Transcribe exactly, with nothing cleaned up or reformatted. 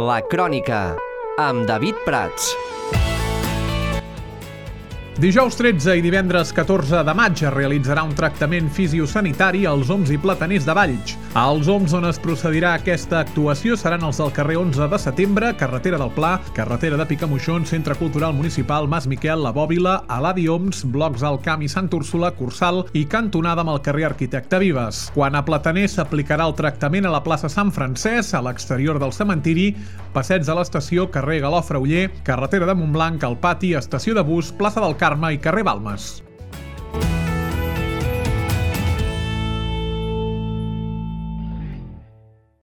La Crònica, amb David Prats. Dijous tretze i divendres catorze de maig es realitzarà un tractament fisiosanitari als Oms i Plataners de Valls. Els Oms on es procedirà a aquesta actuació seran els del carrer onze de setembre, carretera del Pla, carretera de Picamoixons, Centre Cultural Municipal, Mas Miquel, La Bòbila, Aladi Oms, blocs al Camp i Sant Úrsula, Cursal i cantonada amb el carrer Arquitecte Vives. Quan a Plataners s'aplicarà el tractament a la plaça Sant Francesc, a l'exterior del cementiri, passeig de l'estació, carrer Galofre Oller, carretera de Montblanc, al pati, estació de bus, plaça del Carme i carrer Balmes.